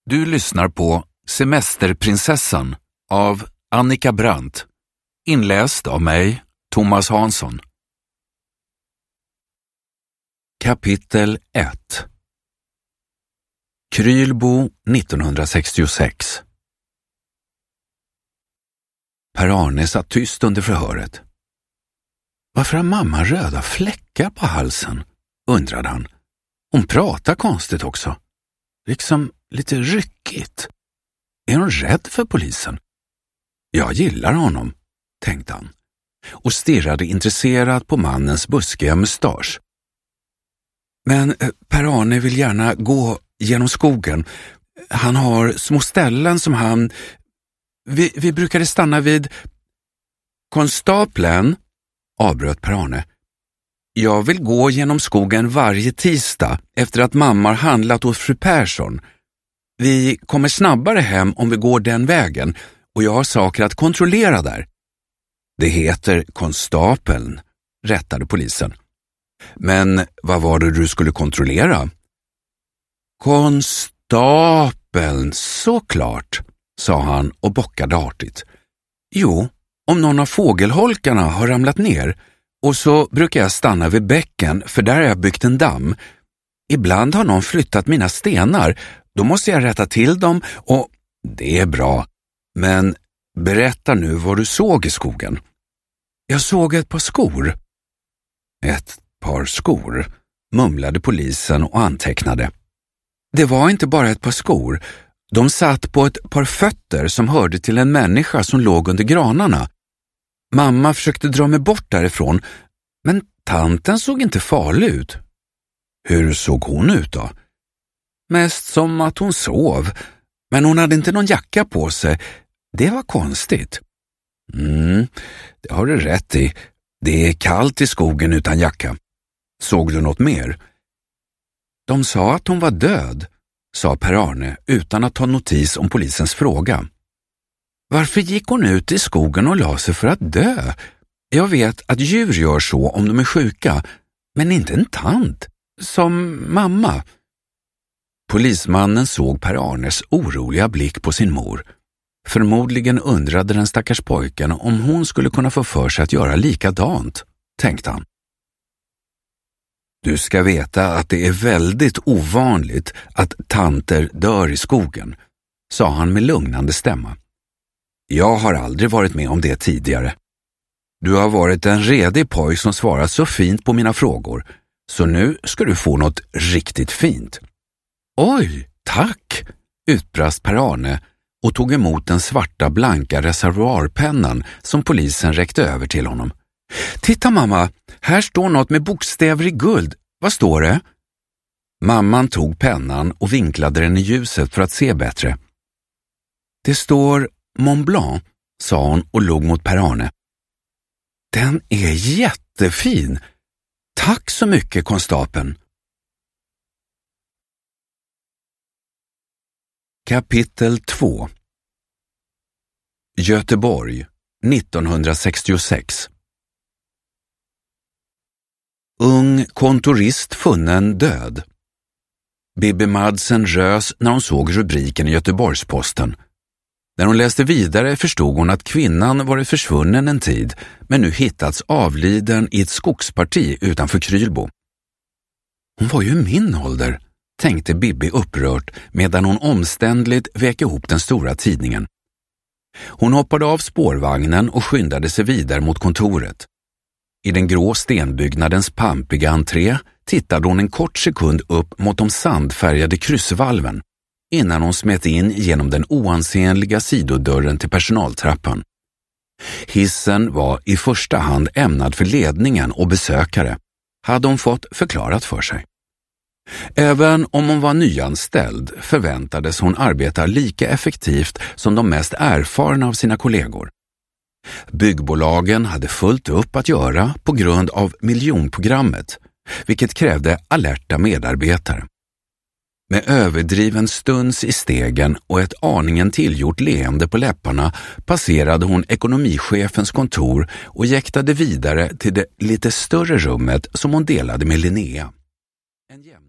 Du lyssnar på Semesterprinsessan av Annika Brandt, inläst av mig, Thomas Hansson. Kapitel 1. Krylbo 1966. Per-Arne satt tyst under förhöret. Varför har mamma röda fläckar på halsen? Undrade han. Hon pratar konstigt också. Liksom lite ryckigt. Är hon rädd för polisen? Jag gillar honom, tänkte han. Och stirrade intresserat på mannens buskiga mustasch. Men Per-Arne vill gärna gå genom skogen. Han har små ställen som han... Vi brukade stanna vid... Konstapeln, avbröt Per-Arne. Jag vill gå genom skogen varje tisdag efter att mamma har handlat åt fru Persson. Vi kommer snabbare hem om vi går den vägen och jag har saker att kontrollera där. Det heter Konstapeln, rättade polisen. Men vad var det du skulle kontrollera? Konstapeln, såklart, sa han och bockade artigt. Jo, om någon av fågelholkarna har ramlat ner och så brukar jag stanna vid bäcken för där har jag byggt en damm. Ibland har någon flyttat mina stenar, då måste jag rätta till dem och det är bra. Men berätta nu vad du såg i skogen. Jag såg ett par skor. Ett par skor, mumlade polisen och antecknade. Det var inte bara ett par skor. De satt på ett par fötter som hörde till en människa som låg under granarna. Mamma försökte dra mig bort därifrån, men tanten såg inte farlig ut. Hur såg hon ut då? Mest som att hon sov, men hon hade inte någon jacka på sig. Det var konstigt. Det har du rätt i. Det är kallt i skogen utan jacka. Såg du något mer? De sa att hon var död, sa Per-Arne utan att ta notis om polisens fråga. Varför gick hon ut i skogen och la sig för att dö? Jag vet att djur gör så om de är sjuka, men inte en tant, som mamma. Polismannen såg Per-Arnes oroliga blick på sin mor. Förmodligen undrade den stackars pojken om hon skulle kunna få för sig att göra likadant, tänkte han. Du ska veta att det är väldigt ovanligt att tanter dör i skogen, sa han med lugnande stämma. Jag har aldrig varit med om det tidigare. Du har varit en redig pojk som svarat så fint på mina frågor, så nu ska du få något riktigt fint. Oj, tack, utbrast Per-Arne och tog emot den svarta blanka reservoarpennan som polisen räckte över till honom. Titta mamma, här står något med bokstäver i guld. Vad står det? Mamman tog pennan och vinklade den i ljuset för att se bättre. Det står Mont Blanc, sa hon och log mot Per-Arne. Den är jättefin. Tack så mycket, konstapeln. Kapitel 2. Göteborg 1966. Ung kontorist funnen död. Bibi Madsen rös när hon såg rubriken i Göteborgsposten. När hon läste vidare förstod hon att kvinnan varit försvunnen en tid, men nu hittats avliden i ett skogsparti utanför Krylbo. Hon var ju min ålder, tänkte Bibi upprört medan hon omständligt vek ihop den stora tidningen. Hon hoppade av spårvagnen och skyndade sig vidare mot kontoret. I den grå stenbyggnadens pampiga entré tittade hon en kort sekund upp mot de sandfärgade kryssvalven innan hon smet in genom den oansenliga sidodörren till personaltrappan. Hissen var i första hand ämnad för ledningen och besökare, hade hon fått förklarat för sig. Även om hon var nyanställd förväntades hon arbeta lika effektivt som de mest erfarna av sina kollegor. Byggbolagen hade fullt upp att göra på grund av miljonprogrammet, vilket krävde alerta medarbetare. Med överdriven stuns i stegen och ett aningen tillgjort leende på läpparna passerade hon ekonomichefens kontor och jäktade vidare till det lite större rummet som hon delade med Linnea. En